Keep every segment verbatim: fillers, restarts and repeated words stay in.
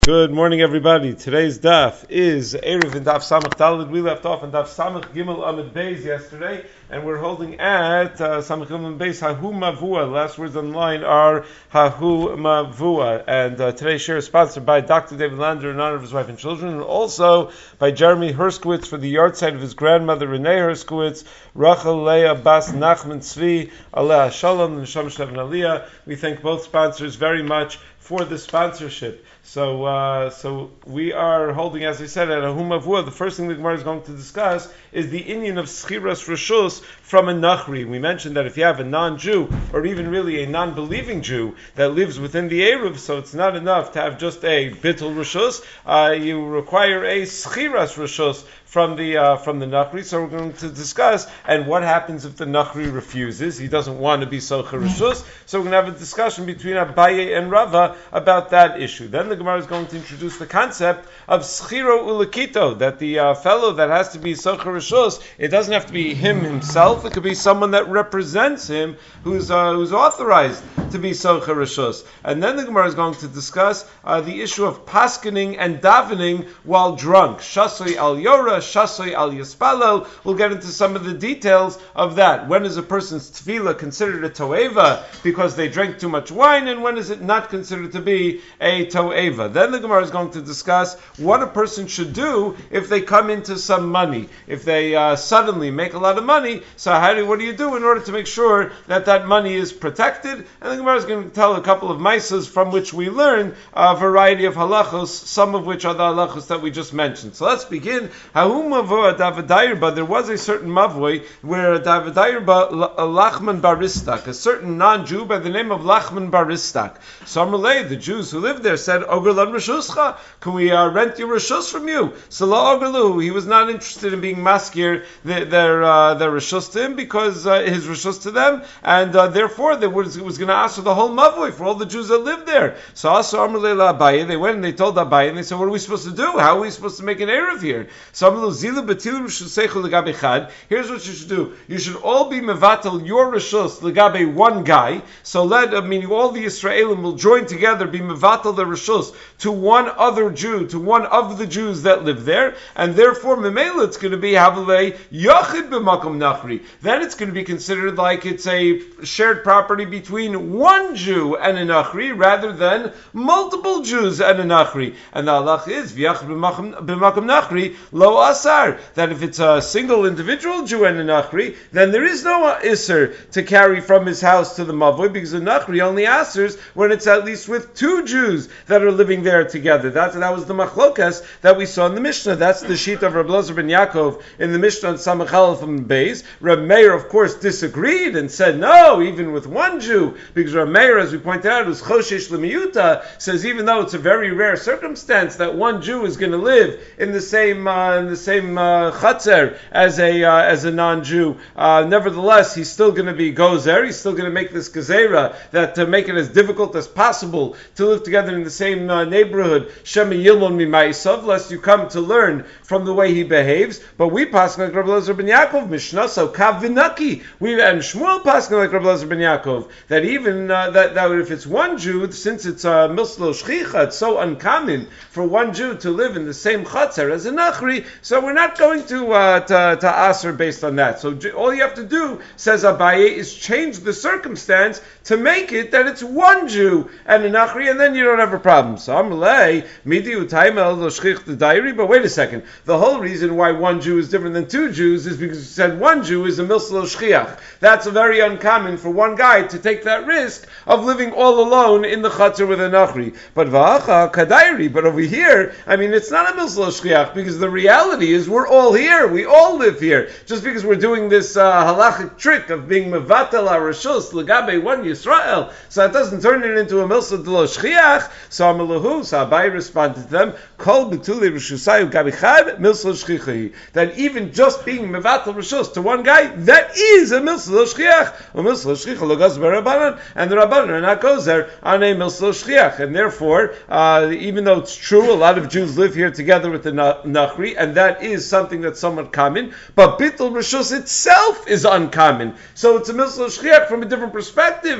Good morning, everybody. Today's daf is Erev in Daf Samach Daled. We left off in Daf Samach Gimel Amid Beis yesterday, and we're holding at uh, Samach Gimel Amid Beis Hahu Mavua. Last words on the line are Hahu Mavua. And uh, today's share is sponsored by Doctor David Lander in honor of his wife and children, and also by Jeremy Herskowitz for the yard site of his grandmother Renee Herskowitz, Rachel Leah Bas Nachman Tzvi Aleh Shalom and Neshama Shlev and Aliyah. We thank both sponsors very much for the sponsorship. So, uh, so we are holding, as I said, at Hahu Mavua. The first thing the Gemara is going to discuss is the inyan of Schiras Rishus from a Nachri. We mentioned that if you have a non-Jew, or even really a non-believing Jew that lives within the Eruv, so it's not enough to have just a Bittul Rishus, uh, you require a Schiras Rishus from the uh, from the Nachri. So we're going to discuss, and what happens if the Nachri refuses? He doesn't want to be Socher Rishus. So we're going to have a discussion between Abaye and Rava about that issue. Then the Gemara is going to introduce the concept of Schiro Ulakito, that the uh, fellow that has to be Socher Rishus, it doesn't have to be him himself, it could be someone that represents him who's uh, who's authorized to be Socher Rishus. And then the Gemara is going to discuss uh, the issue of paskening and davening while drunk. Shasoi al Yora, Shasoi al Yaspalel. We'll get into some of the details of that. When is a person's tefillah considered a toeva because they drank too much wine, and when is it not considered to be a toeva? Then the Gemara is going to discuss what a person should do if they come into some money. If they uh, suddenly make a lot of money, so how do, what do you do in order to make sure that that money is protected? And the Gemara is going to tell a couple of maisas from which we learn a variety of halachos, some of which are the halachos that we just mentioned. So let's begin. Hahu mavoi Davidayirba. There was a certain mavoi where Davidayirba Lachman Baristak, a certain non-Jew by the name of Lachman Baristak. So Amalei, the Jews who lived there, said, Ogerlan Rishuscha, can we uh, rent your Rishus from you? So La Ogerlu, he was not interested in being maskir their their, uh, their Rishus to him, because uh, his Rishus to them, and uh, therefore they was, was going to ask for the whole mavoi for all the Jews that lived there. So also Amalei La Abaye, they went and they told Abaye, and they said, what are we supposed to do? How are we supposed to make an Erev here? So Amalei Zilu Betilu Rishuseichu Legabe Chad. Here's what you should do. You should all be mevatel your Rishus Legabe one guy. So let, I mean, all the Israelim will join together, be mevatel the Rishus to one other Jew, to one of the Jews that live there, and therefore Memela it's going to be Havale Yachid b'makom Nachri. Then it's going to be considered like it's a shared property between one Jew and a Nachri, rather than multiple Jews and a Nachri. And the halach is V'yachid b'makom Nachri lo asar, that if it's a single individual Jew and a Nachri, then there is no Isser to carry from his house to the Mavoi, because the Nachri only asers when it's at least with two Jews that are living there together. That's, that was the machlokas that we saw in the Mishnah. That's the sheet of Reb Elazar ben Yaakov in the Mishnah on Samach Aleph from Beis. Reb Meir, of course, disagreed and said, no, even with one Jew, because Reb Meir, as we pointed out, who's Choshesh L'miyuta, says even though it's a very rare circumstance that one Jew is going to live in the same uh, in the same uh, chatzer as a uh, as a non-Jew, uh, nevertheless, he's still going to be gozer. He's still going to make this gezerah that to make it as difficult as possible to live together in the same uh, neighborhood. Shema yilmon mimayisav, lest you come to learn from the way he behaves. But we pass like Reb Elazar ben Yaakov Mishnah, so kav v'naki. We and Shmuel pass like Reb Elazar ben Yaakov that even uh, that that if it's one Jew, since it's a uh, milslo shchicha, it's so uncommon for one Jew to live in the same chatzer as a nachri. So we're not going to uh, to, to aser based on that. So all you have to do, says Abaye, is change the circumstance to make it that it's one Jew and a nachri, and then you don't have a problem. So Amalei midi utaymel lo shchich the diary. But wait a second, the whole reason why one Jew is different than two Jews is because you said one Jew is a milslo shchiach. That's very uncommon for one guy to take that risk of living all alone in the chatzar with a nachri. But va'acha kadairi. But over here, I mean, it's not a milslo shchiach, because the reality is we're all here. We all live here. Just because we're doing this uh, halachic trick of being mevatel harishus legabe one Yisrael, so it doesn't turn it into a milsa de lo shchiach. So Amalahu, so Abai responded to them, kol betuli rishusayu gabichad milsa shchichi. That even just being mevatel rishus to one guy, that is a milsa lo shchiach. A milsa lo shchiach lo goes berabanan, and the rabbanan are not gozer on a milsa lo shchiach. And therefore, uh, even though it's true, a lot of Jews live here together with the nachri, and that is something that's somewhat common, but bittul rishus itself is uncommon. So it's a milsa lo shchiach from a different perspective.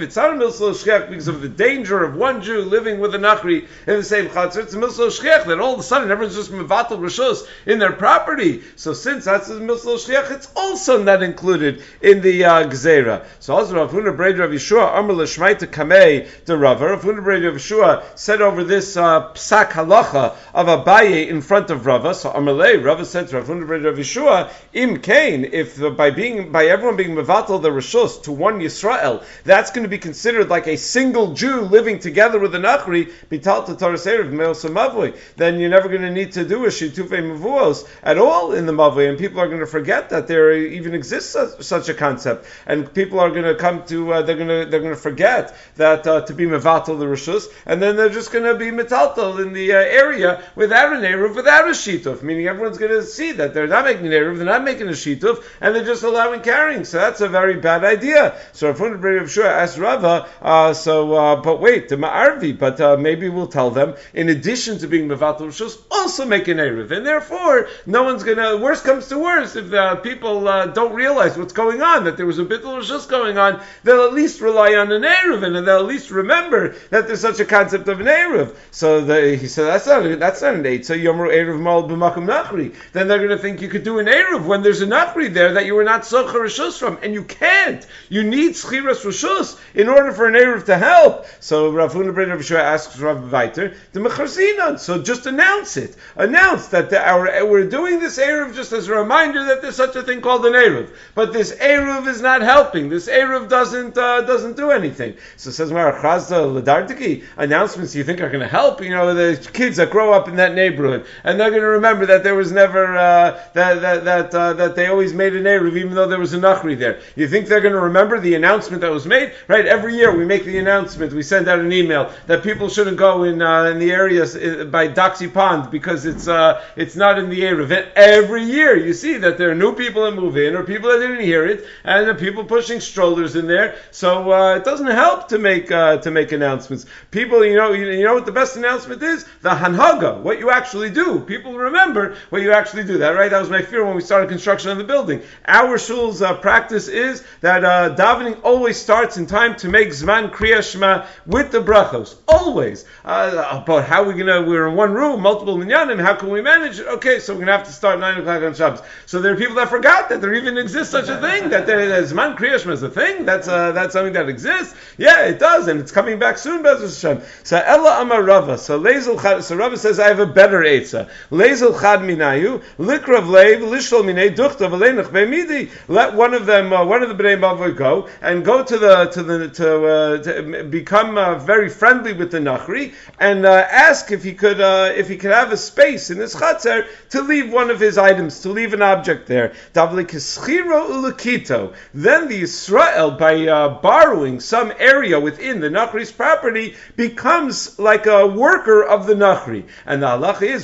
Tiv. It's not a milsal shchiach because of the danger of one Jew living with a nachri in the same chatzar. It's a milsal shchiach that all of a sudden everyone's just mevatel rishus in their property. So since that's a milsal shchiach, it's also not included in the uh, gzeira. So also Rav Huna Breder Rav Yeshua Amar l'shmaita kamei the Rava. Rav Huna Breder Rav Yeshua said over this uh, psak halacha of Abaye in front of Rava. So Amalei Rava said to Rav Huna Breder Rav Yeshua, Im Kain, if the, by being by everyone being mevatel the rishus to one Yisrael, that's going to be considered like a single Jew living together with a nachri, bital to Torah Seir Mavui, then you're never going to need to do a shitufei mavuos at all in the mavui, and people are going to forget that there even exists such, such a concept, and people are going to come to uh, they're going to they're going to forget that uh, to be mevatel the rishus, and then they're just going to be metaltal in the uh, area without an eruv, without a shituf, meaning everyone's going to see that they're not making an eruv, they're not making a shituf, and they're just allowing carrying. So that's a very bad idea. So Rav Huna Breder Rav Yeshua asked Rava, uh, so uh, but wait, the ma'arvi, but uh, maybe we'll tell them in addition to being mevatel rishus, also make an eruv, and therefore no one's going to. Worst comes to worst, if the people uh, don't realize what's going on, that there was a bittul rishus going on, they'll at least rely on an eruv, and they'll at least remember that there's such a concept of an eruv. So the, he said that's not that's not an eight. So yomru eruv mal b'makom nachri. Then they're going to think you could do an eruv when there's a nachri there that you were not socher rishus from, and you can't. You need schiras rishus in order for an eruv to help. So Rav Huna Breder Rav Yeshua asks Rav Viter the mecharzinon. So just announce it. Announce that the, our we're doing this eruv just as a reminder that there's such a thing called an eruv. But this eruv is not helping. This eruv doesn't uh, doesn't do anything. So says Mar Chazda Ladardiki, announcements you think are going to help. You know, the kids that grow up in that neighborhood, and they're going to remember that there was never uh, that that that uh, that they always made an eruv even though there was a nachri there. You think they're going to remember the announcement that was made? Right? Every year we make the announcement. We send out an email that people shouldn't go in uh, in the areas uh, by Doxy Pond because it's uh, it's not in the eruv. And every year you see that there are new people that move in or people that didn't hear it, and there are people pushing strollers in there. So uh, it doesn't help to make uh, to make announcements. People, you know, you, you know what the best announcement is? The hanhaga, what you actually do. People remember what you actually do. That right? That was my fear when we started construction of the building. Our shul's uh, practice is that uh, davening always starts in time to make zman kriya shema with the brachos. Always. Uh, about how we're gonna we're in one room, multiple minyanim. How can we manage it? Okay, so we're gonna have to start nine o'clock on Shabbos. So there are people that forgot that there even exists such a thing, that there, that zman kriya shema is a thing. That's uh, that's something that exists. Yeah, it does, and it's coming back soon. Be'ez Hashem. So Ella Amar Rava. So Lezel Chad. So Rava says I have a better eitzah. Lezel Chad minayu likrav leiv lishol minei duchta v'leinach be'midi. Let one of them, uh, one of the bnei mavoi go and go to the to the to, uh, to become uh, very friendly with the nachri and uh, ask if he could uh, if he could have a space in his chatzar to leave one of his items, to leave an object there. Davli kischiro ulakito. Then the Yisrael, by uh, borrowing some area within the nachri's property, becomes like a worker of the nachri. And the halacha is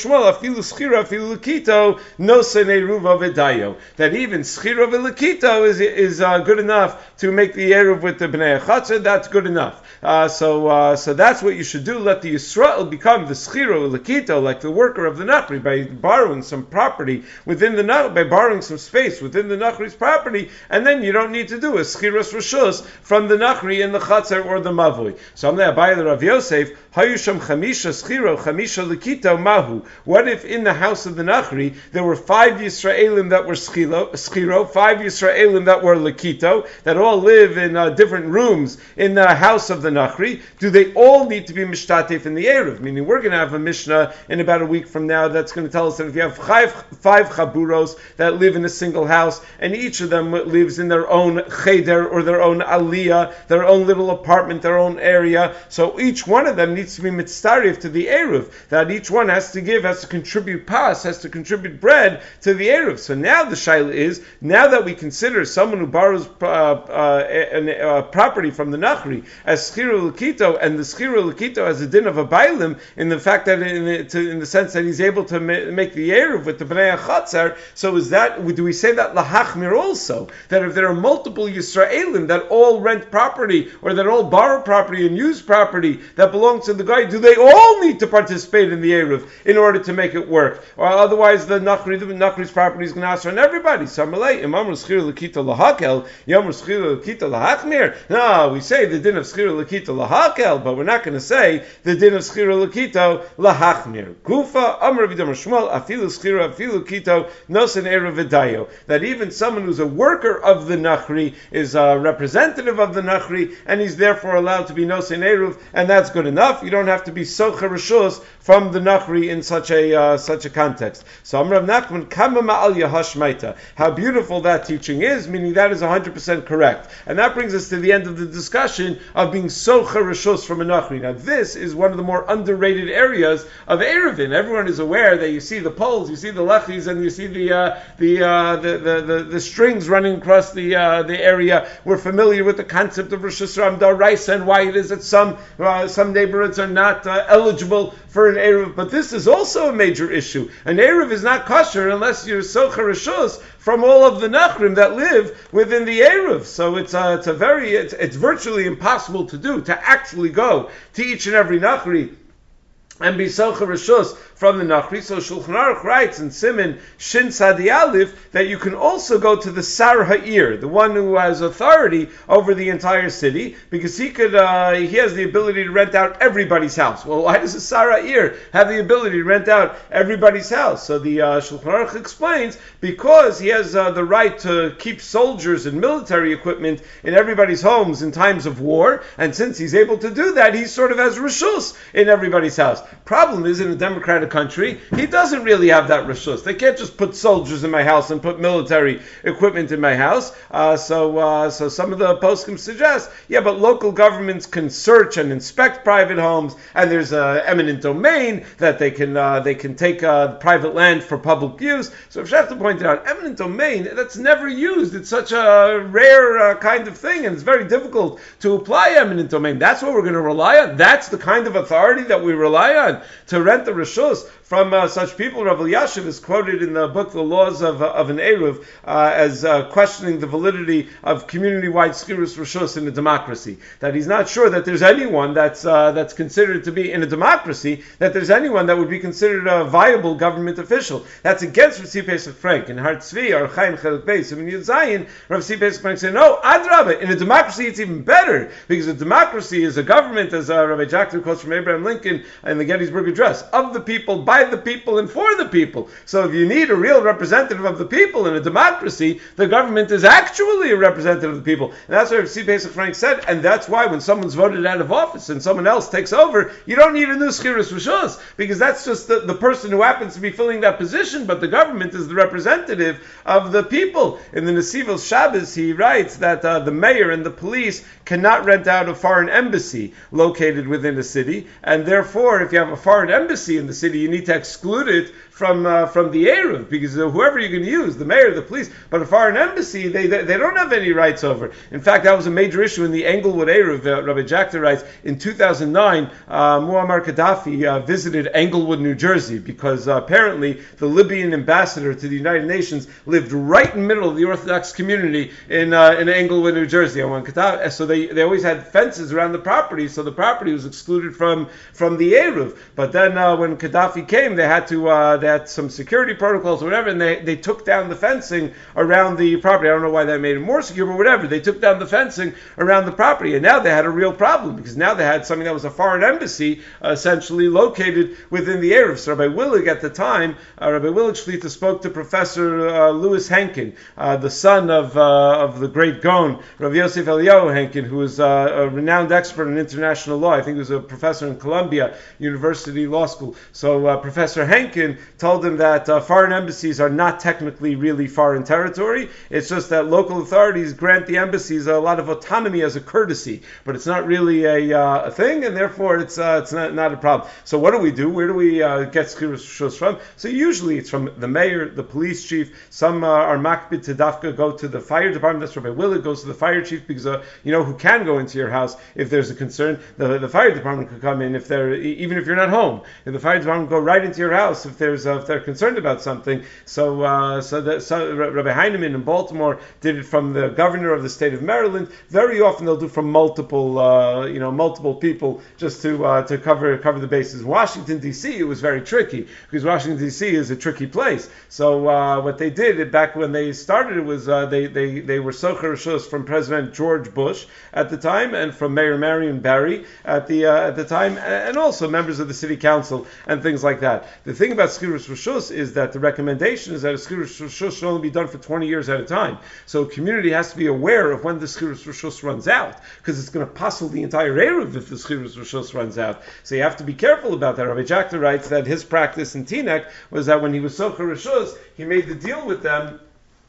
that even schiro v'lakito is is uh, good enough to make the eruv with the bnei chatzar. That's good enough. Uh, so uh, so that's what you should do. Let the Yisrael become the schiro v'lakito, like the worker of the nachri, by borrowing some property within the nachri, by borrowing some space within the nachri's property, and then you don't need to do a schiras rishus from the nachri in the chatzar or the mavui. So I'm there by the Rav Yosef. Hayusham chamisha schiro chamisha likito mahu. What if in the house of the nachri there were five Yisraelim that were schiro, schiro five Yisraelim that were likito, that all live in uh, different rooms in the house of the nachri? Do they all need to be mishtatef in the eruv? Meaning we're going to have a mishnah in about a week from now that's going to tell us that if you have five, five chaburos that live in a single house, and each of them lives in their own cheder or their own aliyah, their own little apartment, their own area, so each one of them needs to be mitzarif to the eruv, that each one has to give, has to contribute pas, has to contribute bread to the eruv. So now the shaila is, now that we consider someone who borrows uh, uh, a, a, a property from the nachri as schiro l'kito, and the schiro l'kito as a din of a bailim, in the fact that in the, to, in the sense that he's able to ma- make the eruv with the bnei chatzar, so is that, do we say that lahachmir also, that if there are multiple Yisraelim that all rent property, or that all borrow property and use property that belongs to the guy, do they all need to participate in the eruv in order to make it work? Or otherwise the nachri, the nachri's property is going to answer on everybody. So Amalei, imam l'schir l'kita lahakel, yom l'schir l'kita lahachmir. lachmir. No, we say the din of schira lakito lahakel, but we're not going to say the din of schira lakito lahachmir. Gufa amar v'damar shmuel afilu schira afilu kito nosen eruv v'dayo. That even someone who's a worker of the nachri is a representative of the nachri, and he's therefore allowed to be nosen eruv, and that's good enough. You don't have to be socher rishus from the nachri in such a uh, such a context. So Amar Rav Nachman kama ma'al yahashmaita. How beautiful that teaching is, meaning that is one hundred percent correct. And that brings us to the end of the discussion of being socher rishus from a nachri. Now this is one of the more underrated areas of Eruvin. Everyone is aware that you see the poles, you see the lechis, and you see the uh, the, uh, the, the the the strings running across the uh, the area. We're familiar with the concept of Rosh Hashanah Daraisa and why it is that some uh, some neighborhoods are not uh, eligible for an Eruv. But this is also a major issue. An Eruv is not kosher unless you're socher rishus from all of the nachrim that live within the Eruv. So it's a, it's a very, it's, it's virtually impossible to do, to actually go to each and every nachri and be socher rishus from the nachri. So Shulchan Aruch writes in Siman Shin Sadi Aleph that you can also go to the Sar Ha'ir, the one who has authority over the entire city, because he could, uh, he has the ability to rent out everybody's house. Well, why does the Sar Ha'ir have the ability to rent out everybody's house? So the uh, Shulchan Aruch explains, because he has uh, the right to keep soldiers and military equipment in everybody's homes in times of war, and since he's able to do that, he sort of has rishus in everybody's house. Problem is, in a democratic country, he doesn't really have that rishus. They can't just put soldiers in my house and put military equipment in my house. Uh, so, uh, so some of the poskim suggest, yeah, but local governments can search and inspect private homes, and there's an eminent domain that they can uh, they can take uh, private land for public use. So, if Shefta pointed out, eminent domain, that's never used. It's such a rare uh, kind of thing, and it's very difficult to apply eminent domain. That's what we're going to rely on. That's the kind of authority that we rely on to rent the rishus from uh, such people. Rav Elyashiv is quoted in the book The Laws of, uh, of an Eruv uh, as uh, questioning the validity of community-wide schirus rishus in a democracy. That he's not sure that there's anyone that's uh, that's considered to be, in a democracy, that there's anyone that would be considered a viable government official. That's against Rav Pesach Frank. In Har Tzvi, or Chaim Chelik Beis, in Yud Zayin, Rav Pesach Frank said, no, Adrabah, in a democracy it's even better, because a democracy is a government, as uh, Rabbi Jackson quotes from Abraham Lincoln in the Gettysburg Address, of the people, by the people, and for the people. So if you need a real representative of the people in a democracy, the government is actually a representative of the people. And that's what C. Pesach Frank said, and that's why when someone's voted out of office and someone else takes over, you don't need a new schirus rishus, because that's just the, the person who happens to be filling that position, but the government is the representative of the people. In the Nesivos Shabbos, he writes that uh, the mayor and the police cannot rent out a foreign embassy located within a city, and therefore, if you have a foreign embassy in the city, you need to exclude it from uh, from the Eruv, because uh, whoever you're going to use, the mayor, the police, but a foreign embassy, they, they they don't have any rights over. In fact, that was a major issue in the Englewood Eruv. Uh, Rabbi Jackson writes, in two thousand nine, uh, Muammar Gaddafi uh, visited Englewood, New Jersey, because uh, apparently the Libyan ambassador to the United Nations lived right in the middle of the Orthodox community in uh, in Englewood, New Jersey. And when Gaddafi, so they, they always had fences around the property, so the property was excluded from, from the Eruv. But then uh, when Gaddafi came, they had to uh, they had some security protocols or whatever, and they, they took down the fencing around the property. I don't know why that made it more secure, but whatever. They took down the fencing around the property, and now they had a real problem, because now they had something that was a foreign embassy uh, essentially located within the Eruv. So Rabbi Willig at the time, uh, Rabbi Willig Shlita spoke to Professor uh, Louis Henkin, uh, the son of uh, of the great Gaon, Rav Yosef Eliyahu Henkin, who was uh, a renowned expert in international law. I think he was a professor in Columbia University Law School. So uh, Professor Henkin told him that uh, foreign embassies are not technically really foreign territory. It's just that local authorities grant the embassies a lot of autonomy as a courtesy, but it's not really a, uh, a thing, and therefore it's uh, it's not, not a problem. So what do we do? Where do we uh, get schirus rishus from? So usually it's from the mayor, the police chief. Some uh, are makbid to dafka go to the fire department. That's Rabbi Willig goes to the fire chief, because uh, you know who can go into your house if there's a concern. The the fire department could come in if they're even even if you're not home. And the fire department go right into your house if there's uh, if they're concerned about something. So uh, so, that, so Rabbi Heinemann in Baltimore did it from the governor of the state of Maryland. Very often they'll do from multiple uh, you know multiple people just to uh, to cover cover the bases. Washington D C it was very tricky because Washington D C is a tricky place. So uh, what they did back when they started it was uh, they they they were socher rishus from President George Bush at the time and from Mayor Marion Barry at the uh, at the time, and also members of the city council and things like that. The thing about skirus rishus is that the recommendation is that a skirus rishus should only be done for twenty years at a time. So a community has to be aware of when the skirus rishus runs out, because it's going to puzzle the entire eruv if the skirus rishus runs out. So you have to be careful about that. Rabbi Jackter writes that his practice in Teaneck was that when he was socher rishus, he made the deal with them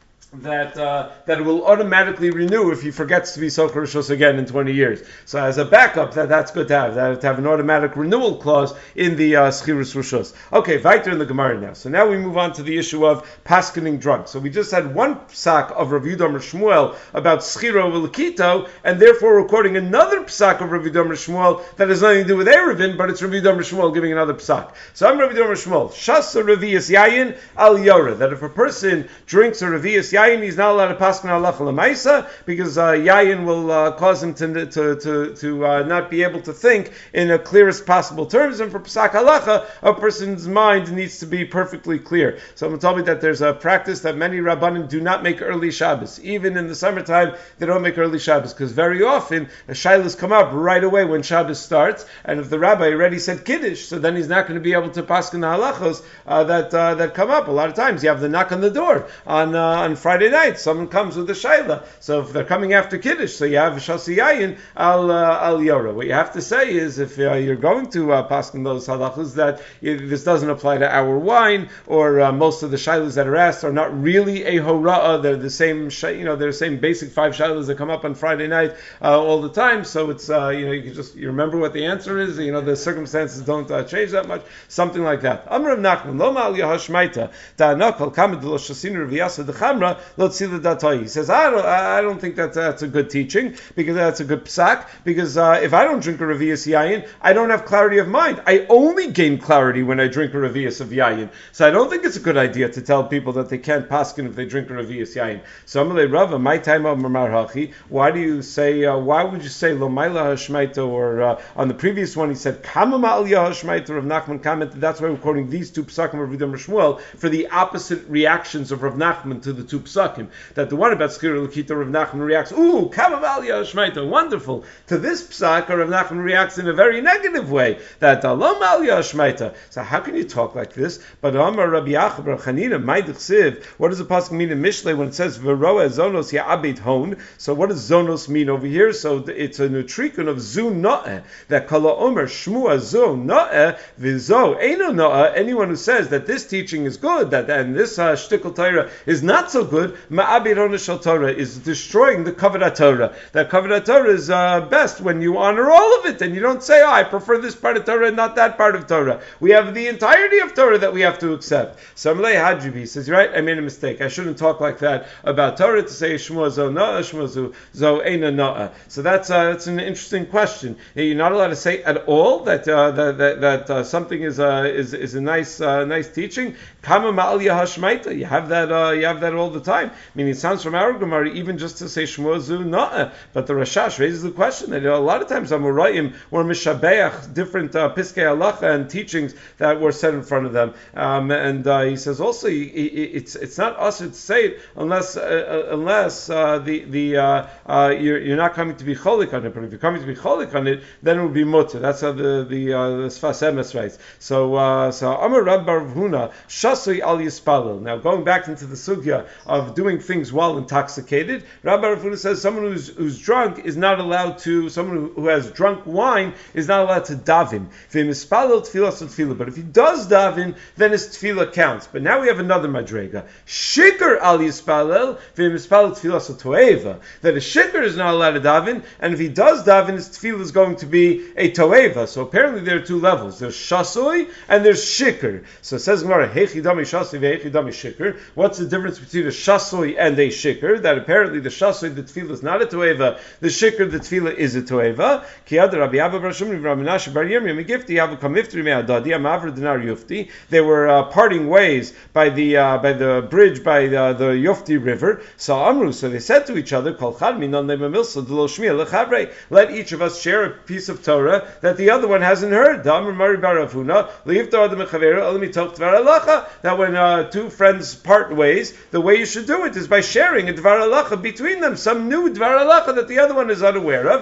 that uh, that it will automatically renew if he forgets to be socher rishus again in twenty years. So as a backup, that, that's good to have, that to have an automatic renewal clause in the uh, schirus rishus. Okay, weiter in the Gemara now. So now we move on to the issue of paskening drunk. So we just had one psak of Rav Yudam Shmuel about schiro v'lekito, and therefore we're quoting another psak of Rav Yudam Shmuel that has nothing to do with Erevin, but it's Rav Yudam Shmuel giving another psak. So I'm Rav Yudam Shmuel. Shasa revius yayin al yora, that if a person drinks a revius yayin, Yayin, he's not allowed to paskin halacha l'maisa because uh, yayin will uh, cause him to to to, to uh, not be able to think in the clearest possible terms. And for psak halacha, a person's mind needs to be perfectly clear. Someone told me that there's a practice that many rabbanim do not make early Shabbos. Even in the summertime, they don't make early Shabbos because very often the shilas come up right away when Shabbos starts. And if the rabbi already said kiddush, so then he's not going to be able to paskin the halachos uh, that uh, that come up. A lot of times you have the knock on the door on uh, on Friday. Friday night, someone comes with a shayla. So if they're coming after Kiddush, so you have Shasi Yayin al uh, al Yora. What you have to say is, if uh, you're going to uh, paskin those halachas, that you, this doesn't apply to our wine, or uh, most of the shaylas that are asked are not really a hora'ah. They're the same, you know, they're the same basic five shaylas that come up on Friday night uh, all the time. So it's, uh, you know, you can just you remember what the answer is. You know, the circumstances don't uh, change that much. Something like that. Amr of Nachman lo ma'al yahashmaita ta'anakal kamad lo shasinu reviyasa dechamra. He says, I don't, I don't think that that's a good teaching, because that's a good psak, because uh, if I don't drink a revius yayin, I don't have clarity of mind. I only gain clarity when I drink a revius of yayin. So I don't think it's a good idea to tell people that they can't paskin if they drink a revius yayin. So Amalei Rava, my time of Mamar Hachi, why do you say, uh, why would you say lo maila hashmaita, or uh, on the previous one he said kama ma'aliyah hashmaita. Rav Nachman commented that's why we're quoting these two psakim of Rav Yudam Shmuel for the opposite reactions of Rav Nachman to the two psakim. That the one about Skira L'Kita, Rav Nachman reacts, ooh, Kamavalya Shmaita, wonderful. To this psak, Rav Nachman reacts in a very negative way, that Alom Alya Shmaita. So how can you talk like this? But Amar Rabbi Yachab Rav Chanina, Maidich Siv, what does the pasuk mean in Mishlei when it says Veroa Zonos Ya'abit Hon? So what does Zonos mean over here? So it's a nutrikun of Zu No'eh, that Kala Omer Shmua Zu No'eh, Vizo Eino No'eh, anyone who says that this teaching is good, that and this uh, shtickle Torah is not so good, Ma'abir Onishal Torah is destroying the Kavod Torah. That Kavod Torah is uh, best when you honor all of it, and you don't say, oh, I prefer this part of Torah and not that part of Torah. We have the entirety of Torah that we have to accept. Samlei Hajibi says, you're right, I made a mistake. I shouldn't talk like that about Torah, to say Shmua Zo No'ah, Shmua Zo, zo Eina No'ah. So that's uh, that's an interesting question. You're not allowed to say at all that uh, that that, that uh, something is uh, is is a nice uh, nice teaching. Kama Ma'aliyah Hashmaita. You have that uh, you have that all the time. I mean, it sounds from our Gemara even just to say Shmua Zu No'ah. But the Rashash raises the question that you know, a lot of times Amorayim were mishabeach different uh, piskei halacha and teachings that were said in front of them. Um, and uh, he says also he, he, it's it's not us to say it unless uh, unless uh, the the uh, uh, you're, you're not coming to be cholik on it. But if you're coming to be cholik on it, then it will be mutter. That's how the the uh, the Sfas Emes writes. So uh, so Amar Rab Bar Huna Shasui Al Yispalel. Now going back into the sugya of doing things while intoxicated, Rab Bar Huna says someone who's who's drunk is not allowed to. Someone who, who has drunk wine is not allowed to daven. But if he does daven, then his tefillah counts. But now we have another madrega. Shikr al yispalel v'mispalel tefillah toeva. That a shikr is not allowed to daven, and if he does daven, his tefillah is going to be a toeva. So apparently there are two levels. There's shasoi and there's shikr. So it says Gemara, heichidami shasoi ve'heichidami shikr. What's the difference between a shasoi and a shikr, that apparently the shasoi, the tefillah is not a toeva, the shikr, the tefillah is a toeva. Ki ad Rabbi Abba bar Shumri Rabbi Menashe bar Yirmiyah megifti havu kamiftri me'adadi amavr dinar yufti. They were uh, parting ways by the uh, by the bridge by the, the Yufti River. So Amru, so they said to each other, Kol chad minan le'mamilsa d'lo shmiya lechavrei. Let each of us share a piece of Torah that the other one hasn't heard. That when uh, two friends part ways, the way you should do it is by sharing a dvar halacha between them, some new dvar halacha that the other one is unaware of.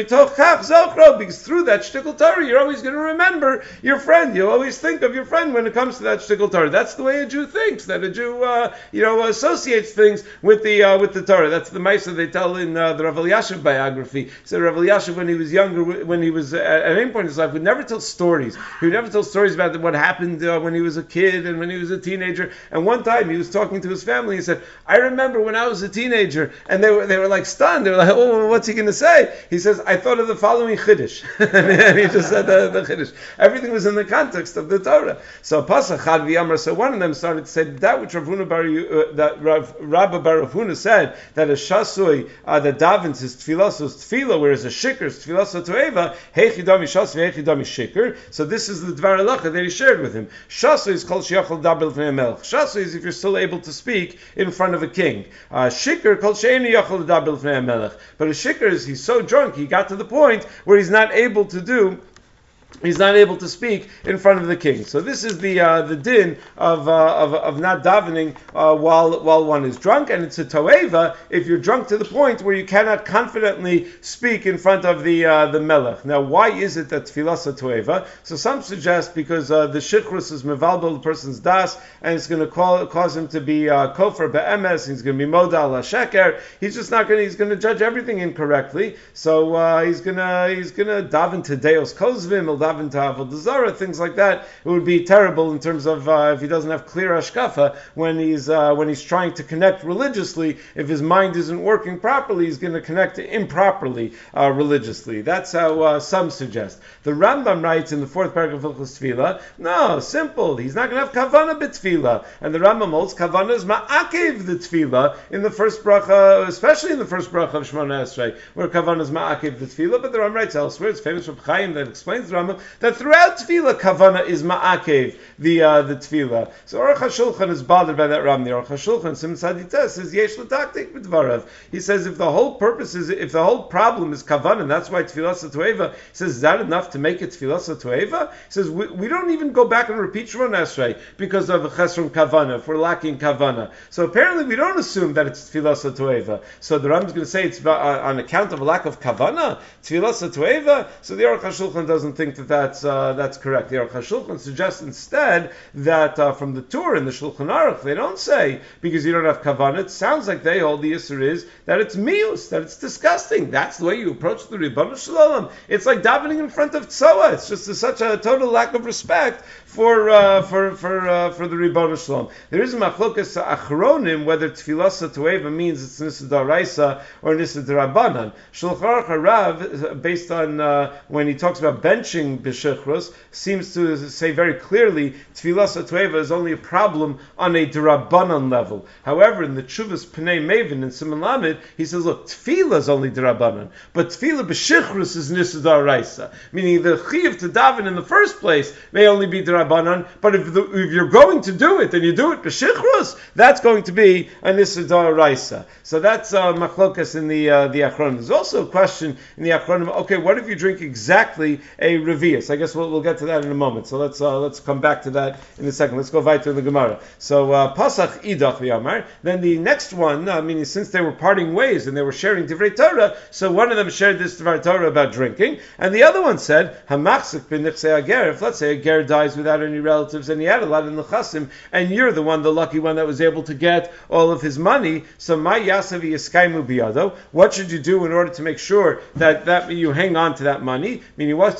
Because through that shtickle Torah, you're always going to remember your friend. You'll always think of your friend when it comes to that shtickle Torah. That's the way a Jew thinks. That a Jew, uh, you know, associates things with the uh, with the Torah. That's the Maisa they tell in uh, the Rav Elyashiv biography. So Rav Elyashiv, when he was younger, when he was at, at any point in his life, would never tell stories. He would never tell stories about what happened uh, when he was a kid and when he was a teenager. And one time he was talking to his family. He said, "I remember when I was a teenager," and they were they were like stunned. They were like, "Oh, what's he going to say?" He says, "I thought of the following chiddush," and he just said the, the chiddush. Everything was in the context of the Torah. So Pasach Chad v'Yamar. So one of them started to say that which Rav Huna bar uh, that Rav Rabba bar Rav Huna said, that a shasui uh, that davens is tefillah, is tefillah, whereas a shikr is tefillah so toeva. Heichidami shas v'heichidami shikr. So this is the dvar halacha that he shared with him. Shasui is called shiachol dabel v'nei melech. Shasui is if you're still able to speak in front of a king. Uh, shikr called she'eni yachol dabel v'nei melech. But a shikr is he's so drunk he got to the point where he's not able to do. He's not able to speak in front of the king. So this is the uh, the din of, uh, of of not davening uh, while while one is drunk, and it's a toeva if you're drunk to the point where you cannot confidently speak in front of the uh, the melech. Now, why is it that tefillah is a toeva? So some suggest because uh, the shichrus is mevalbel the person's das, and it's going to call, cause him to be uh, kofar be'emes. He's going to be modal sheker. He's just not going to. He's going to judge everything incorrectly. So uh, he's gonna he's gonna daven to deos kozvim. Daven to Avodah Zarah, things like that. It would be terrible in terms of uh, if he doesn't have clear hashkafa when he's uh, when he's trying to connect religiously. If his mind isn't working properly, he's going to connect improperly uh, religiously. That's how uh, some suggest. The Rambam writes in the fourth paragraph of Hilchos Tefillah, no, simple. He's not going to have kavana b'tefillah, and the Rambam holds kavana is ma'akev the tefillah in the first bracha, especially in the first bracha of Shemona Esrei, where kavana is ma'akev the tefillah. But the Rambam writes elsewhere. It's famous from Chaim that explains the Rambam that throughout tefillah kavana is ma'akev the uh, the tefillah. So Aruch HaShulchan is bothered by that Ram. The Aruch HaShulchan Sim Sadita says yesh l'taktik b'dvarav. He says if the whole purpose is if the whole problem is kavana, and that's why tefillah satoeva. He says is that enough to make it tefillah satoeva? He says we, we don't even go back and repeat Shemona Esrei because of chesron kavana if we're lacking kavana. So apparently we don't assume that it's tefillah satoeva. So the Ram is going to say it's on account of a lack of kavana tefillah satoeva. So the Aruch HaShulchan doesn't think that that's uh, that's correct. The Aruch HaShulchan suggests instead that uh, from the Tur and the Shulchan Aruch, they don't say because you don't have kavanah. It sounds like they hold the issur is that it's mius, that it's disgusting. That's the way you approach the Ribbon Shalom. It's like davening in front of Tzoah. It's just a, such a total lack of respect for uh, for for uh, for the Ribbon Shalom. There is a machlokas achronim whether tefillah satoeva means it's nisa d'oraisa or nisa d'rabanan. Shulchan Aruch Harav, based on uh, when he talks about benching b'shechrus, seems to say very clearly tefillah satoeva is only a problem on a d'rabanan level. However, in the Tshuvas Pnei Maven in Siman Lamed, he says, look, tefillah is only d'rabanan, but tefillah b'shechrus is nisa d'oraisa, meaning the chiyuv to daven in the first place may only be d'rabanan, but if, the, if you're going to do it and you do it b'shechrus, that's going to be a nisa d'oraisa. So that's uh, machlokas in the uh, the achronim. There's also a question in the achronim. Okay, what if you drink exactly a revius? I guess we'll, we'll get to that in a moment. So let's uh, let's come back to that in a second. Let's go weiter in the Gemara. So uh, Pasach idach v'yamar. Then the next one, uh, meaning since they were parting ways and they were sharing divrei Torah, so one of them shared this divrei Torah about drinking, and the other one said hamachzik b'nichsei ager. If let's say a ger dies without any relatives and he had a lot of nechasim, and you're the one, the lucky one that was able to get all of his money, so my yasavi yiskaimu biyado. What should you do in order to make sure that that you hang on to that money? Meaning, what uh, sort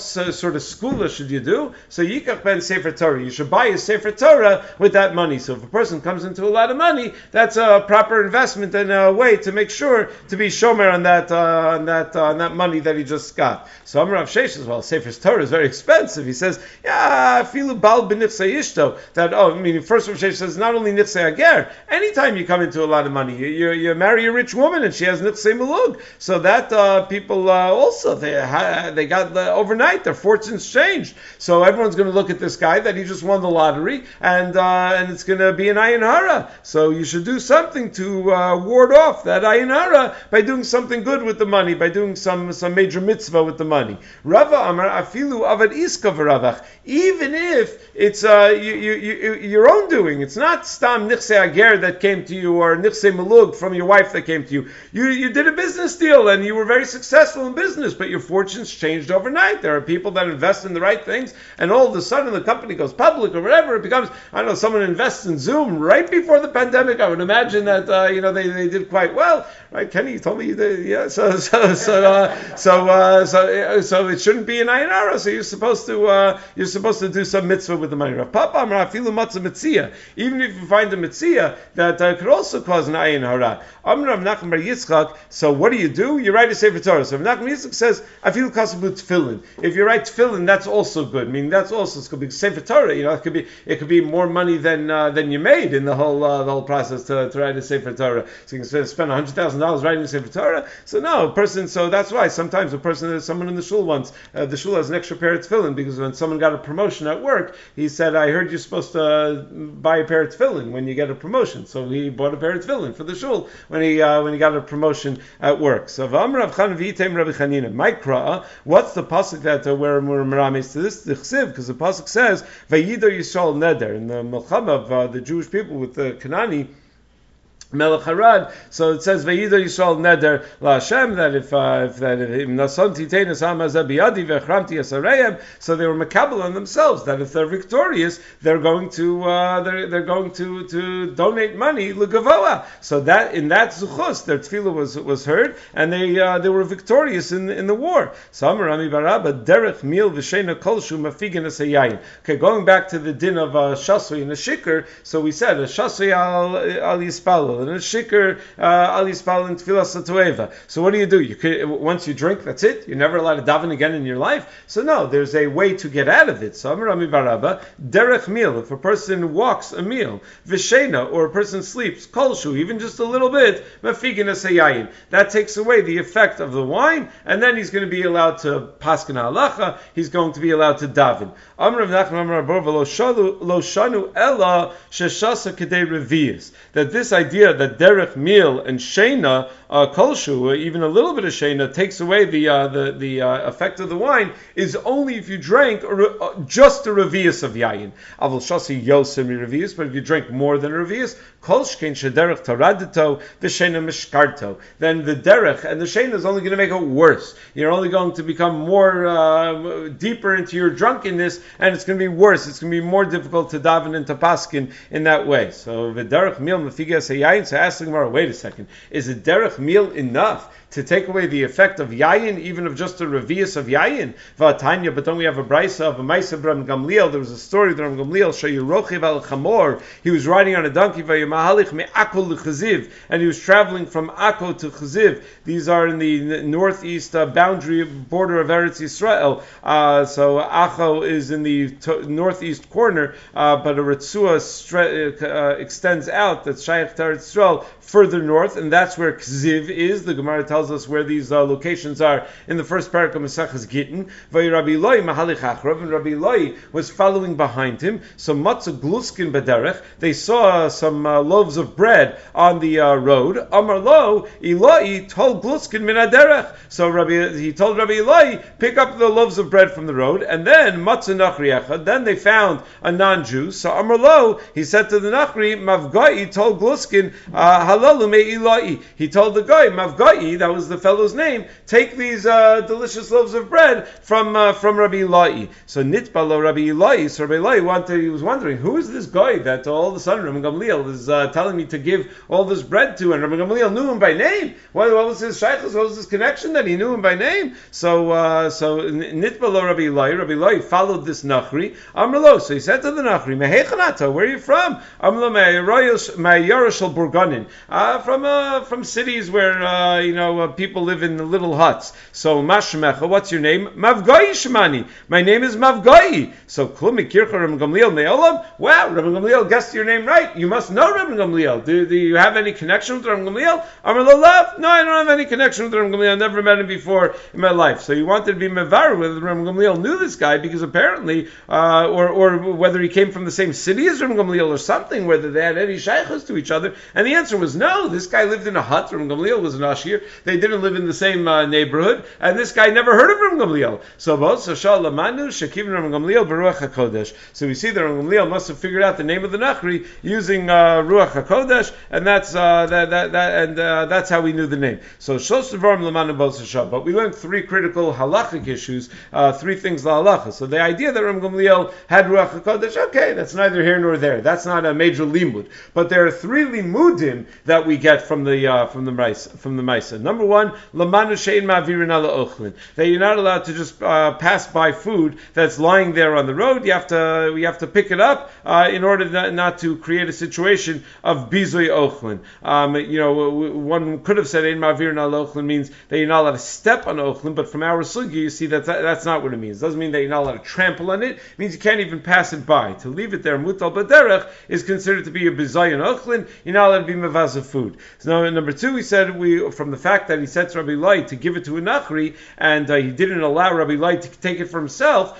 sort of skula should you do? So yikach ben sefer Torah. You should buy a sefer Torah with that money. So if a person comes into a lot of money, that's a proper investment and a way to make sure to be shomer on that uh, on that uh, on that money that he just got. So Amar Rav Sheish as well. Sefer Torah is very expensive. He says, yeah, filu bal b'nichsei ishto. That oh, I mean, first Rav Sheish says not only nichsei ager. Anytime you come into a lot of money, you, you, you marry a rich woman and she has nichsei malug. So that uh, people uh, also they ha- they got the, overnight their fortunes changed. So everyone's going to look at this guy that he just won the lottery, and uh, and it's going to be an ayin hara. So you should do something to uh, ward off that ayin hara by doing something good with the money, by doing some some major mitzvah with the money. Rava Amar afilu avad iska v'ravach. Even if it's uh, you, you, you, your own doing, it's not stam nichsei ager that came to you or nichsei malug from your wife that came to you. You you did a business deal and you were very successful in business, but your fortunes changed overnight. There are people that invest in the right things, and all of a sudden the company goes public or whatever. It becomes, I don't know, someone invests in Zoom right before the pandemic. I would imagine that uh, you know they, they did quite well, right? Kenny, you told me you did, yeah. So so so uh, so uh, so so it shouldn't be an ayin hara. So you're supposed to uh, you're supposed to do some mitzvah with the money. Rav Papa Amar afilu matzah mitzia. Even if you find a mitzia that uh, could also cause an ayin hara. Amar Rav Nachman bar Yitzchak. So what do you do? You write a sefer Torah. So Rav Nachman bar Yitzchak says afilu kasabu tefillin. If you write tefillin, that's also good. I mean, that's also, it's going to be sefer Torah. You know, it could be it could be more money than uh, than you made in the whole uh, the whole process to, to write a sefer Torah. So you can spend a hundred thousand dollars writing a sefer Torah. So no, a person. So that's why sometimes a person, someone in the shul once, uh, the shul has an extra pair of tefillin because when someone got a promotion at work, he said, "I heard you're supposed to uh, buy a pair of tefillin when you get a promotion." So he bought a pair of tefillin for the shul when he uh, when he got a promotion at work. So V'amar Rav Chanan v'yitem Rabbi Chanina. Mikra, what's the pasuk that uh, where we're meramis to this? The chsiv, because the pasuk says Vayidar Yisrael Neder in the Melchama of uh, the Jewish people with the Kanani Melech Harad. So it says Vayidar Yisrael Neder La Hashem, that if uh, if that if Nason Titenas Hamazah Biyadi Vechramti Yasareim, so they were makabel on themselves that if they're victorious, they're going to uh, they're they're going to, to donate money legavoa. So that in that zuchus their tefillah was was heard, and they uh, they were victorious in in the war. So Amar Rami Barabba Derech Mil V'Sheina Kolshu Mafigan Asayayin. Okay, going back to the din of uh, shasui and a shikr. So we said a shasui al al yispal. And a shikr uh, al yispal and tefillah satueva. So what do you do? You could, once you drink, that's it. You're never allowed to daven again in your life. So no, there's a way to get out of it. So Amar Rami Barabba derech meal. If a person walks a meal, v'shena, or a person sleeps, kolshu, even just a little bit, mafigin asayayin. That takes away the effect of the wine, and then he's going to be allowed to paskin halacha. He's going to be allowed to daven. Amar Rav Nachman Amar Rabba lo shanu ella sheshasa kedei revius. That this idea that derech meal and shena uh, kolshu, even a little bit of shena, takes away the uh, the the uh, effect of the wine, is only if you drank a, uh, just a revius of yayin. Avol shasi yosim revius, but if you drink more than a revius, kol shkein shederech taradito v'shena mishkarto, then the derech and the shena is only going to make it worse. You're only going to become more uh, deeper into your drunkenness, and it's going to be worse. It's going to be more difficult to daven and to paskin in that way. So the derech meal mefigas yayin. So ask the Gemara, wait a second, is a derech meal enough to take away the effect of yayin, even of just a revius of yayin? V'atanya, but don't we have a brisa of a ma'aseh Ram Gamliel? There was a story that Ram Gamliel shayirochiv al chamor. He was riding on a donkey v'yamahalich me'akol l'chaziv, and he was traveling from Akko to Chaziv. These are in the northeast uh, boundary border of Eretz Yisrael. Uh, so Akko is in the to- northeast corner, uh, but a Ritzua stre- uh, extends out. That's Shayach to Eretz Yisrael further north, and that's where Chaziv is. The Gemara tells us where these uh, locations are in the first parak of Maseches Gittin. Rabbi Eloi mahalich achrav, and Rabbi Eloi was following behind him. So matzah gluskin bederech, they saw uh, some uh, loaves of bread on the uh, road. Amar lo Eloi told gluskin min haderech. So Rabbi, he told Rabbi Eloi, pick up the loaves of bread from the road, and then matzah nachri echad. Then they found a non-Jew. So Amar lo, he said to the nachri, mavgai told gluskin uh, halalu me Eloi. He told the guy mavgai, that that was the fellow's name, take these uh, delicious loaves of bread from uh, from Rabbi Elai. So nitbalo Rabbi Elai. So Rabbi Elai wanted, he was wondering, who is this guy that all of a sudden Rabbi Gamliel is uh, telling me to give all this bread to, and Rabbi Gamliel knew him by name. What, what was his shaykhus? What was his connection that he knew him by name? So uh, so nitbalo Rabbi Elai. Rabbi Elai followed this Nachri. Amrlo. So he said to the Nachri, Mehechanata, where are you from? Amrlo Ma'yaroshal Burganin. Uh, from uh, from cities where uh, you know uh, people live in little huts. So Mashmecha, what's your name? Mavgai Shemani. My name is Mavgai. So Klumi Kircha Rabbi Gamliel Me'olam. Wow, Rabbi Gamliel guessed your name right. You must know Rabbi Gamliel. Do, do you have any connection with Rabbi Gamliel? Amar lo lav. No, I don't have any connection with Rabbi Gamliel. I've never met him before in my life. So you wanted to be mevar whether Rabbi Gamliel knew this guy, because apparently, uh, or or whether he came from the same city as Rabbi Gamliel or something, whether they had any shaykhus to each other. And the answer was no. This guy lived in a hut. Rabbi Gamliel was an ashir. They didn't live in the same uh, neighborhood, and this guy never heard of Rabbi Gamliel. So both so Shal Lamanu Shekiv Rabbi Gamliel Baruch HaKodesh. So we see that Rabbi Gamliel must have figured out the name of the Nachri using uh, Ruach HaKodesh, and that's uh, that that that and uh, that's how we knew the name. So Shos Devarim Lamanu Bos Hashab. But we learned three critical halachic issues, uh, three things la halacha. So the idea that Rabbi Gamliel had Ruach HaKodesh, okay, that's neither here nor there. That's not a major limud. But there are three limudim that we get from the uh, from the Maisa. From the Maisa. Number one, Lamanu Shein Ma'virin Ala Ochlin. That you're not allowed to just uh, pass by food that's lying there on the road. You have to we have to pick it up uh, in order not, not to create a situation of bizoy ochlin. Um, you know, one could have said ein ma'virin al ochlin means that you're not allowed to step on ochlin, but from our sugi, you see that that's not what it means. It doesn't mean that you're not allowed to trample on it. It means you can't even pass it by. To leave it there mutal baderech is considered to be a bizoy on ochlin. You're not allowed to be mevaz of food. So now, number two, we said we from the fact that he said to Rabbi Elai to give it to a nachri, and uh, he didn't allow Rabbi Elai to take it for himself.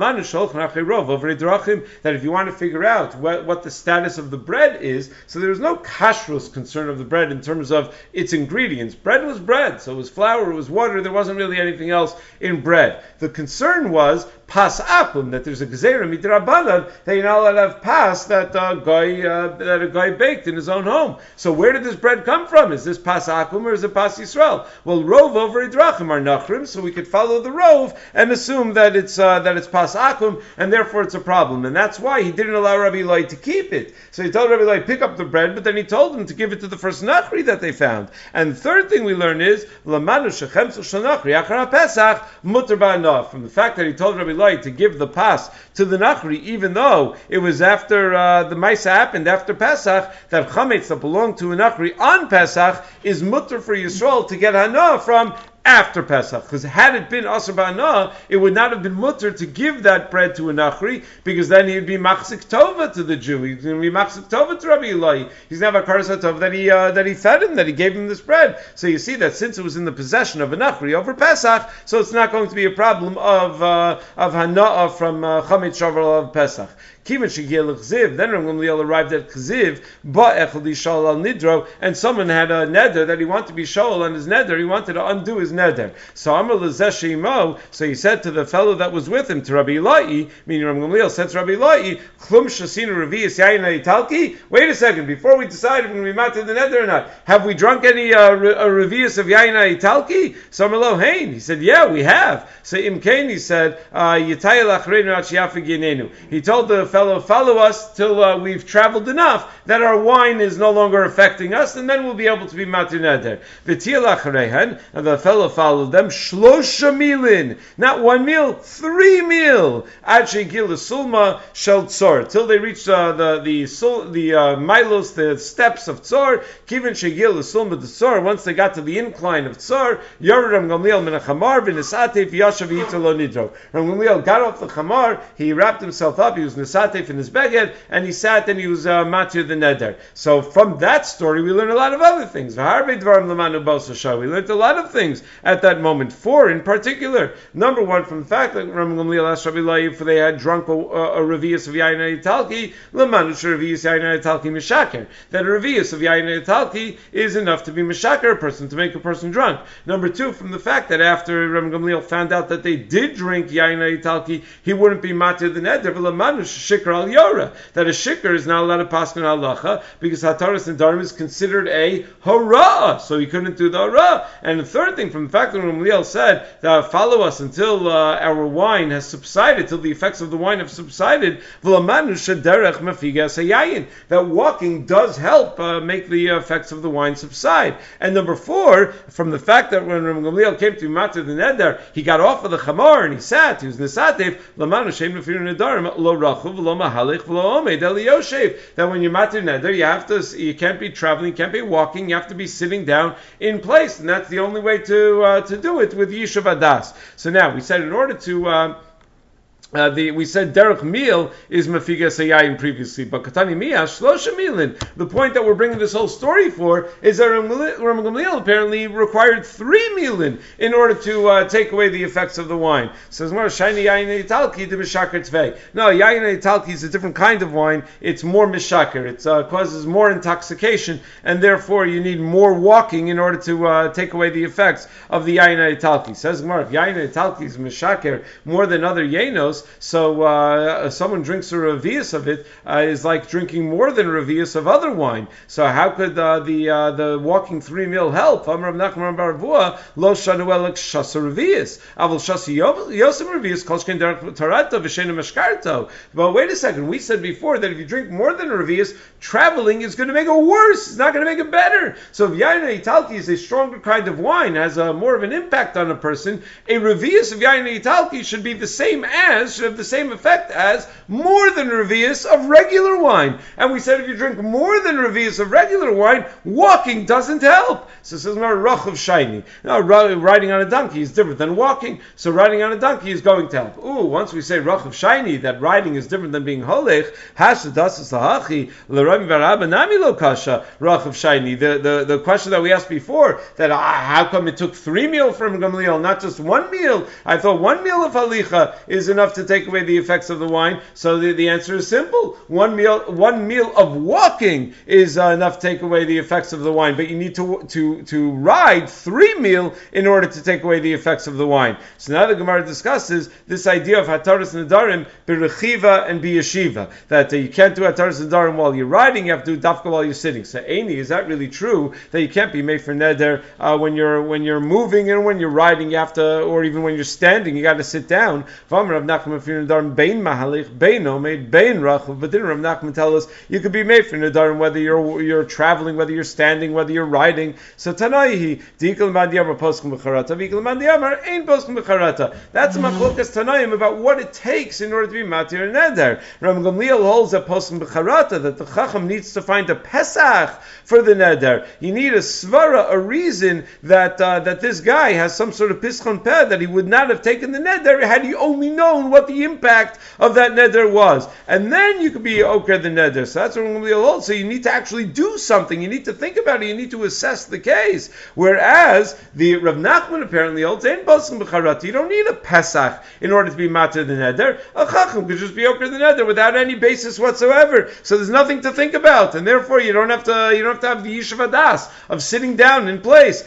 That if you want to figure out what, what the status of the bread is, so there was no kashrus concern of the bread in terms of its ingredients. Bread was bread, so it was flour, it was water, there wasn't really anything else in bread. The concern was pas akum, that there's a gzeira midrabanan that you're not allowed to have pas that uh, guy uh, that a guy baked in his own home. So where did this bread come from? Is this pas akum or is it pas Yisrael? Well, rov over idrachim are nachrim, so we could follow the rov and assume that it's uh, that it's pas akum, and therefore it's a problem. And that's why he didn't allow Rabbi Elai to keep it. So he told Rabbi Elai, pick up the bread, but then he told him to give it to the first nachri that they found. And the third thing we learn is lamanu shechem shanachri achar pesach mutar ba'anah. From the fact that he told Rabbi Elai to give the pas to the nachri, even though it was after uh, the Maisa happened after Pesach, that chametz that belonged to a nachri on Pesach is mutar for Yisrael to get hana from after Pesach, because had it been Asr Ba'anah, it would not have been mutter to give that bread to a Nachri, because then he would be Machzik Tova to the Jew. He's going to be Machzik Tova to Rabbi Elai. He's going to have a Karas HaTov that he uh, that he fed him, that he gave him this bread. So you see that since it was in the possession of a Nachri over Pesach, so it's not going to be a problem of uh, of Hana'ah from uh, Chametz Shavar of Pesach. Kivan Shegiel Chziv, then Rabbi Gamliel arrived at Chziv, Ba'echel Yishal al Nidro, and someone had a neder that he wanted to be shol on his neder, he wanted to undo his neder. So Amar Lezesh Imo, so he said to the fellow that was with him, to Rabbi Elai, meaning Rabbi Gamliel said to Rabbi Elai, Chlum Shasinu Revi'is Yayin Italki, wait a second, before we decide if we're going to be mated the neder or not, have we drunk any uh, Revi'is of Yayin Italki? So Amar Lo Hein, he said, yeah, we have. So Imkain, he said, Yitayel Achreinu Achiafig Yenenu. He told the fellow, follow us till uh, we've traveled enough that our wine is no longer affecting us, and then we'll be able to be matir neder. V'tiyel acharehen, and the fellow followed them, shlosha milin, not one meal, three meal, ad she'gil sulma shel tzor, till they reached uh, the the sul, the uh, milos, the steps of tzor, kiven she'gil sulma the tzor. Once they got to the incline of tzor, Yoram Gamliel min hachamar v'nesatef yashav yitalo nidro. Ram Gamliel got off the chamar, he wrapped himself up, he was nesatef in his beged, and he sat and he was uh, matir the neder. So from that story we learn a lot of other things. We learned a lot of things at that moment. Four in particular. Number one, from the fact that Rabbi Gamliel asked Rabbi Elai if they had drunk a, a, a revius of yayin italki, lemanush revius yayin italki mishaker. That a revius of yayin italki is enough to be mishaker a person, to make a person drunk. Number two, from the fact that after Rabbi Gamliel found out that they did drink yayin italki, he wouldn't be matir the neder. shikr al yora, that a shikr is not allowed to pass on halacha because hataras nedarim is considered a hara, so he couldn't do the hara. And the third thing, from the fact that Gamliel said that follow us until uh, our wine has subsided, till the effects of the wine have subsided, that walking does help uh, make the effects of the wine subside. And number four, from the fact that when Gamliel came to Matir the Neder, he got off of the Chamar and he sat, he was Nesatev, that when you're Matir Neder, you have to, you can't be traveling, you can't be walking, you have to be sitting down in place, and that's the only way to uh, to do it with Yishuv Adas. So now, we said in order to uh, Uh, the, we said derech meal is mafiga sayayim previously, but katani miyash shlosha milin. The point that we're bringing this whole story for is that Ram Gamliel apparently required three milin in order to uh, take away the effects of the wine. Says more shiny yayin italki de mishaker tvei. No, yayin italki is a different kind of wine. It's more mishaker. It uh, causes more intoxication, and therefore you need more walking in order to uh, take away the effects of the yayin italki. Says more, if yayin italki is mishaker more than other yenos, so uh, someone drinks a revius of it uh, is like drinking more than a revius of other wine. So how could uh, the uh, the walking three meal help? Lo shanu elek shasa revius. Aval shasa yosem revius kolshkein derech tarata v'shena mashkarto. But wait a second, we said before that if you drink more than a revius, traveling is going to make it worse. It's not going to make it better. So if yayin italki is a stronger kind of wine, has a, more of an impact on a person, a revius of yayin italki should be the same as should have the same effect as more than revius of regular wine. And we said if you drink more than revius of regular wine, walking doesn't help. So it says rach of shiny. Now riding on a donkey is different than walking. So riding on a donkey is going to help. Ooh, once we say rach of shiny, that riding is different than being holech, hashadas sahachi l'rami v'rabba nami lo kasha rach of shiny. The the the question that we asked before, that uh, how come it took three meal from Gamliel, not just one meal? I thought one meal of halicha is enough to take away the effects of the wine. So the, the answer is simple. One meal, one meal of walking is uh, enough to take away the effects of the wine. But you need to to to ride three meal in order to take away the effects of the wine. So now the Gemara discusses this idea of hataras nedarim b'rechiva and b'yeshiva, that uh, you can't do hataras nedarim while you're riding. You have to do dafka while you're sitting. So Eini, is that really true that you can't be made for neder uh, when you're when you're moving and when you're riding? You have to, or even when you're standing, you got to sit down. But didn't Rav Nachman tell us you could be made for nedarim whether you're you're traveling, whether you're standing, whether you're riding. So Tanaihi, Dikal Mandiyamar Poskum B'Charata, Vikal Mandiyamar Ein Poskum B'Charata. That's a machlokas Tanaim about what it takes in order to be matir and neder. Rav Gamliel holds that Poskum B'Charata, that the Chacham needs to find a Pesach for the neder. You need a svara, a reason that uh, that this guy has some sort of pischon peh, that he would not have taken the neder had he only known what the impact of that neder was. And then you could be oker the neder. So that's what we're going to hold. So you need to actually do something. You need to think about it. You need to assess the case. Whereas the Rav Nachman apparently holds, you don't need a Pesach in order to be matir the neder. A chacham could just be oker the neder without any basis whatsoever. So there's nothing to think about. And therefore you don't have to, you don't have to have the yishuv adas of sitting down in place.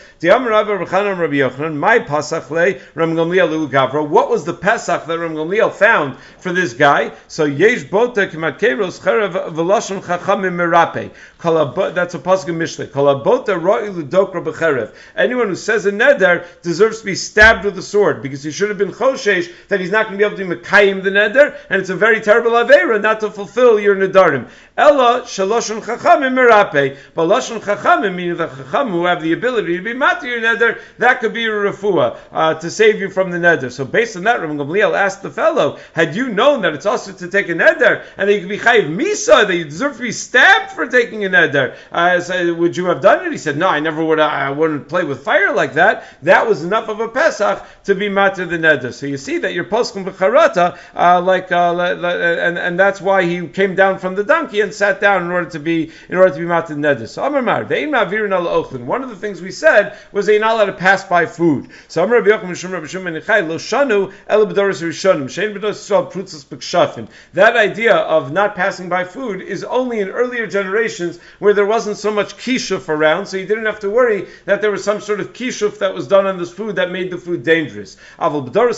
My Pesach le Ram Gamliel Gavra. What was the Pesach that Ram Gamliel found for this guy? So yesh bota k'matkeros cherev v'lashon chachamim merape. That's a pasuk in Mishlei. Kalabota ro'i l'dokra b'cherev. Anyone who says a neder deserves to be stabbed with a sword, because he should have been choshesh that he's not going to be able to mekayim the neder, and it's a very terrible avera not to fulfill your nedarim. Ella shaloshon chachamim merape. But lashon chachamim, meaning the chacham who have the ability to be matir your neder, that could be a refuah uh, to save you from the neder. So based on that, Rav Gamliel asked the fellow, had you known that it's also to take a neder, and that you could be chayiv misa, that you deserve to be stabbed for taking a neder, uh, so would you have done it? He said, no, I never would. I wouldn't play with fire like that. That was enough of a Pesach to be matir the neder. So you see that you're poskum b'charata, uh, like, uh, and and that's why he came down from the donkey and sat down in order to be in order to be matir the neder. So Amar Mar, ve'in ma'avirin al ochlin. One of the things we said was that you're not allowed to pass by food. So Amar Rabbi Yochanan Mishum Rabbi Shimon Yochai lo shanu el b'doros rishonim That idea of not passing by food is only in earlier generations where there wasn't so much kishuf around, so you didn't have to worry that there was some sort of kishuf that was done on this food that made the food dangerous. But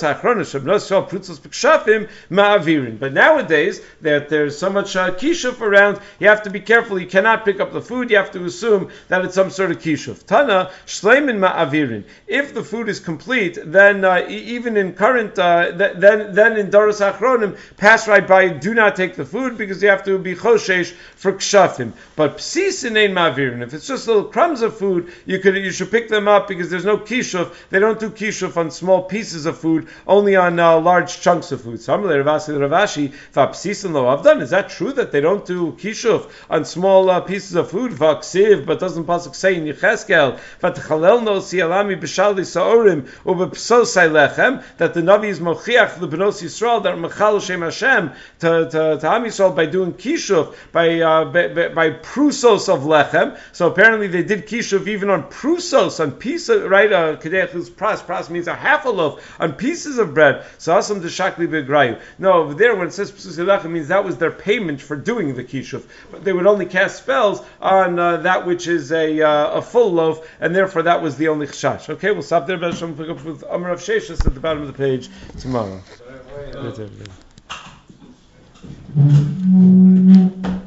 nowadays, that there's so much uh, kishuf around, you have to be careful. You cannot pick up the food. You have to assume that it's some sort of kishuf. Tana, shleimin ma'avirin. If the food is complete, then uh, e- even in current, uh, th- then then in Doros Achronim, pass right by, do not take the food because you have to be choshesh for kshafim. But psisin ein ma'avirin. If it's just little crumbs of food, you could you should pick them up because there's no kishuf. They don't do kishuf on small pieces of food, only on uh, large chunks of food. So Ravashi, psisin lo avdan. Is that true that they don't do kishuf on small uh, pieces of food? Vaksiv, but doesn't pasuk say in Yecheskel vatchalel no sialami b'shali saorim ubepsosai lechem that the Navi is mochiach the Bnos Yisrael that mechal Shem Hashem to to, to Am Yisrael by doing kishuf by, uh, by by by prusos of lechem. So apparently they did kishuf even on prusos, on pieces, right? Kedechus pras pras means a half a loaf on pieces of bread. So asam deshakli begrayu. No, over there when it says prusos lechem means that was their payment for doing the kishuf. But they would only cast spells on uh, that which is a uh, a full loaf, and therefore that was the only chashash. Okay, we'll stop there. But we'll pick up with Amar of Sheshus at the bottom of the page tomorrow.